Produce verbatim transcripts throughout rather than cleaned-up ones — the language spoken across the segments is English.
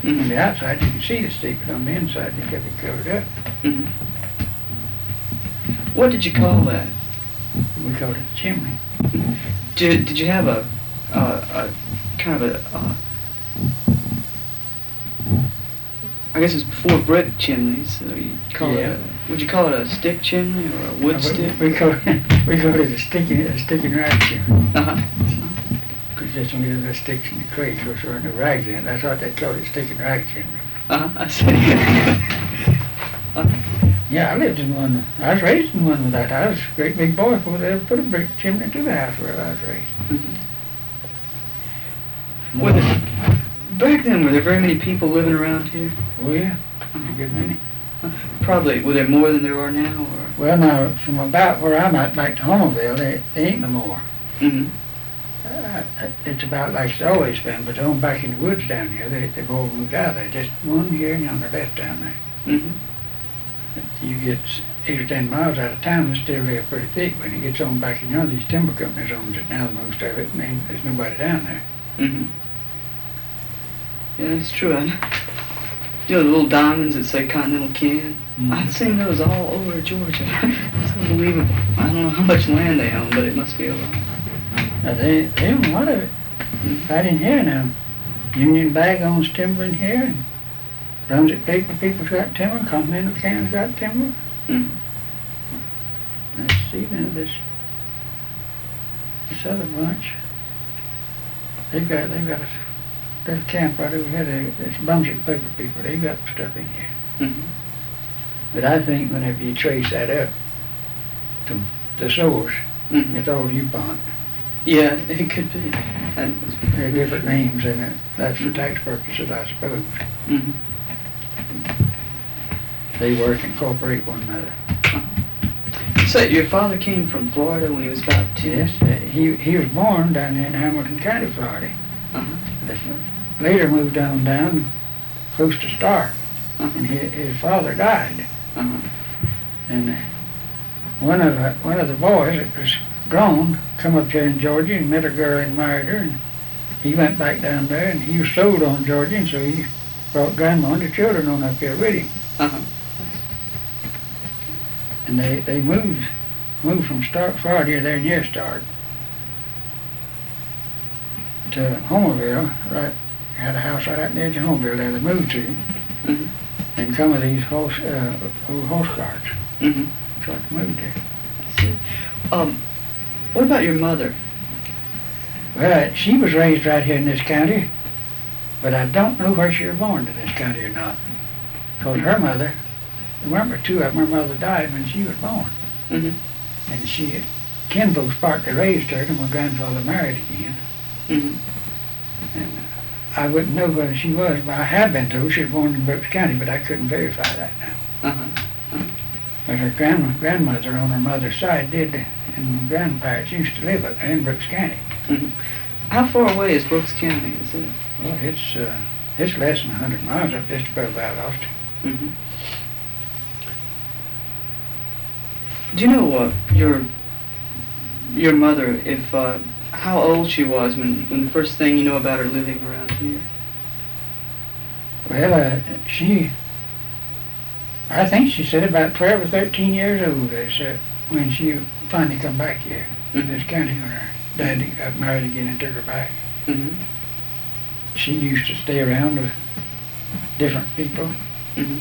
Mm-hmm. On the outside you could see the stick, but on the inside they kept it covered up. Mm-hmm. What did you call that? We called it a chimney. Mm-hmm. Did, did you have a, a, a kind of a, a, I guess it was before brick chimneys, so you call Yeah. it a, would you call it a stick chimney or a wood we, stick? We called it, we called it a sticking, a sticking rag chimney. Uh-huh. Because just when you the sticks in the creek, because there weren't no rags in it, that's what they called it, sticking rag chimney. Uh-huh, I see. uh-huh. Yeah, I lived in one. I was raised in one with that. I was a great big boy before they ever put a brick chimney to the house where I was raised. Mm-hmm. Were there, back then, were there very many people living around here? Oh yeah, a good many. Uh, probably. Were there more than there are now? Or? Well, now, from about where I'm at back to Homerville, there, there ain't no more. Mm-hmm. Uh, it's about like it's always been, but on back in the woods down here, they, they've all moved out there. Just one here and yonder left down there. Mm-hmm. You get eight or ten miles out of town, it's still there pretty thick. When it gets on back in yonder, these timber companies owns it now, most of it, and then there's nobody down there. Mm-hmm. Yeah, that's true. I know. You know the little diamonds that say Continental Ken? Mm-hmm. I've seen those all over Georgia. It's unbelievable. I don't know how much land they own, but it must be a lot. Now they, they own a lot of it. Mm-hmm. Right in here now. Union Bag owns timber in here, and Brunswick Paper People's got timber, Continental Can's got timber. Mm-hmm. Let's see now, this, this other bunch. They've got, they've got a little camp right over here, they, it's Brunswick Paper People, they've got stuff in here. Mm-hmm. But I think whenever you trace that up to the source, Mm-hmm. it's all DuPont. Yeah, it could be. And, There are different names in it, that's for tax purposes, I suppose. mm-hmm. They work and cooperate one another. So your father came from Florida when he was about ten? Yes, uh, he, he was born down here in Hamilton County, Florida. Uh-huh. But later moved on down close to Stark, Uh-huh. and his, his father died. Uh-huh. And uh, one of uh, one of the boys that was grown come up here in Georgia and met a girl and married her, and he went back down there, and he was sold on Georgia, and so he brought grandma and the children on up here with him. Uh-huh. And they, they moved moved from Stark, Florida, there near Stark, to Homerville, right, had a house right out near the Homerville there they moved to, Mm-hmm. and come with these horse, uh, old horse carts. Mm-hmm. So they moved there. I see. Um, what about your mother? Well, she was raised right here in this county, but I don't know where she was born in this county or not. Because her mother, there weren't but two of them, her mother died when she was born. Mm-hmm. And she, kinfolks partly raised her, and my grandfather married again. Mm-hmm. And I wouldn't know whether she was, but I had been told she was born in Brooks County, but I couldn't verify that now. Uh-huh. Uh-huh. But her grandma, grandmother on her mother's side did, and grandparents used to live up there in Brooks County. Mm-hmm. How far away is Brooks County? Is it? Well, it's uh, it's less than a hundred miles up just above Valdosta. Mm-hmm. Do you know uh, your your mother, if uh, how old she was when, when the first thing you know about her living around here? Well, uh, she, I think she said about twelve or thirteen years old is, uh, when she finally come back here to this county when her daddy got married again and took her back. Mm-hmm. She used to stay around with different people, Mm-hmm.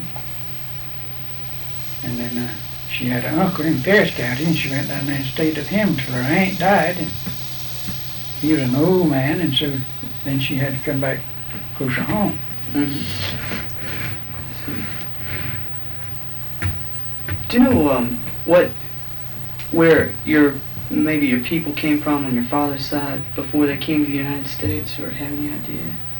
and then uh, she had an uncle in Pierce County, and she went down there and stayed with him till her aunt died, and he was an old man, and so then she had to come back closer home. Mm-hmm. Do you know um, what, where your, maybe your people came from on your father's side before they came to the United States, or have any idea?